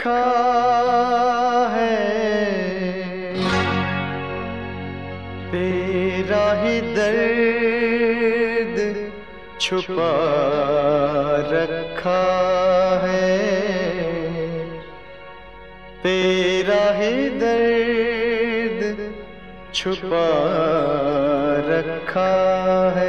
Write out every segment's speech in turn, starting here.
रखा है, तेरा ही दर्द छुपा रखा है, तेरा ही दर्द छुपा रखा है।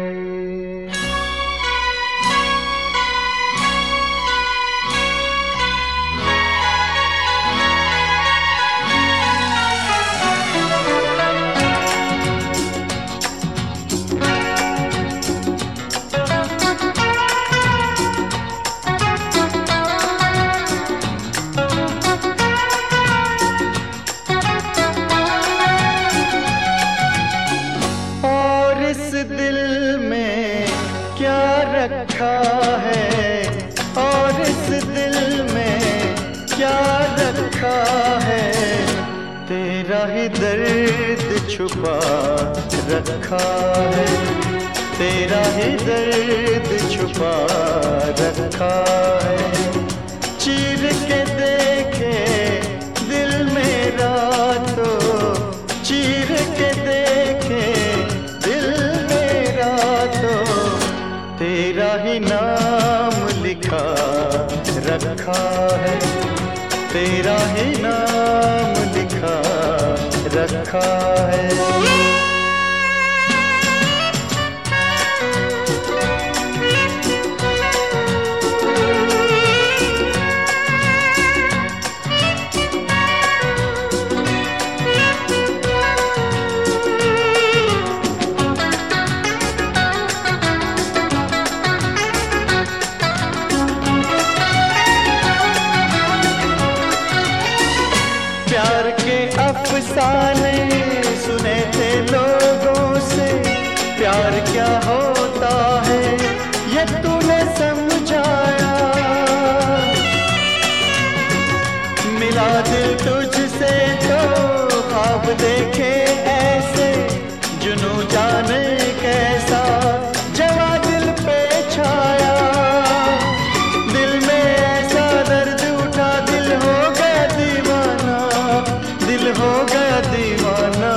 दिल में क्या रखा है, और इस दिल में क्या रखा है, तेरा ही दर्द छुपा रखा है, तेरा ही दर्द छुपा रखा है। चीर के देखे दिल मेरा तो, चीर के देखे तेरा ही नाम लिखा रखा है, तेरा ही नाम लिखा रखा है। प्यार के अफसाने सुने थे लोगों से, प्यार क्या होता है ये तूने समझाया। मिला दिल तुझसे तो ख्वाब देखे ऐसे, जुनू जाने कैसा जवा दिल पे छाया। दिल में ऐसा दर्द उठा, दिल हो गया दीवाना, दिल हो गया दीवाना।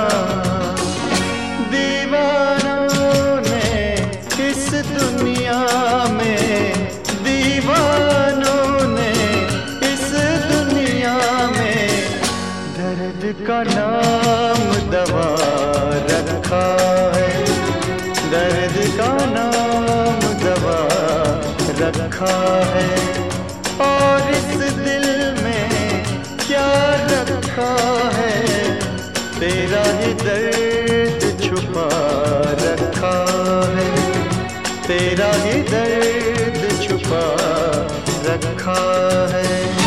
दीवानों ने इस दुनिया में, दीवानों ने इस दुनिया में दर्द का नाम दवा रखा है, दर्द का नाम दवा रखा है। और इस दिल में क्या रखा है, तेरा ही दर्द छुपा रखा है, तेरा ही दर्द छुपा रखा है।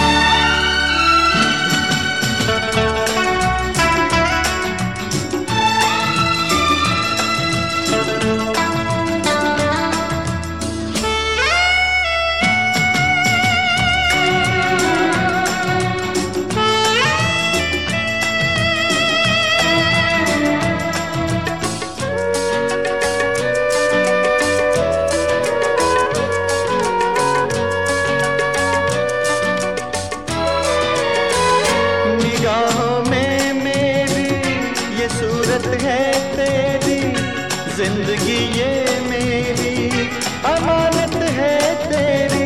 सूरत है तेरी, जिंदगी ये मेरी अमानत है तेरी।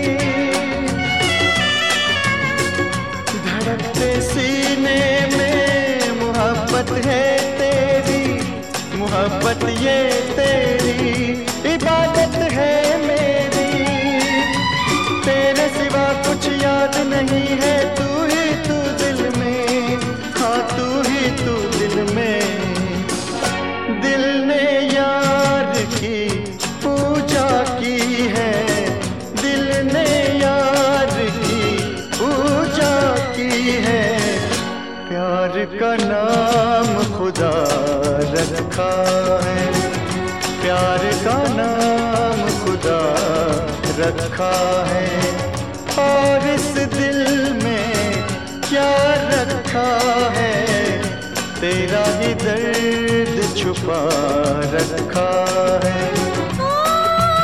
धड़कते सीने में मोहब्बत है तेरी, मोहब्बत ये तेरी इबादत है मेरी। तेरे सिवा कुछ याद नहीं है, तू ही तू दिल में, हाँ तू ही तू दिल में। दिल ने यार की पूजा की है, दिल ने यार की पूजा की है। प्यार का नाम खुदा रखा है, प्यार का नाम खुदा रखा है। और इस दिल में क्या रखा है, तेरा ही दर्द छुपा रखा है।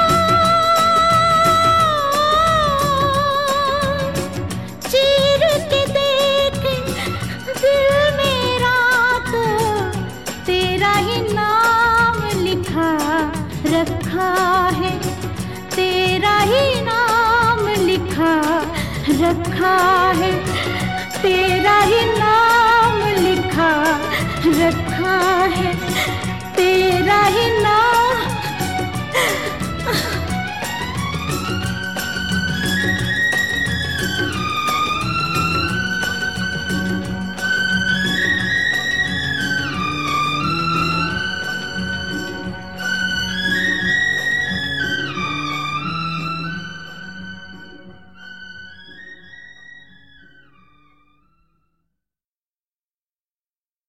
चीर रखा है, तेरा ही नाम लिखा रखा है, तेरा ही नाम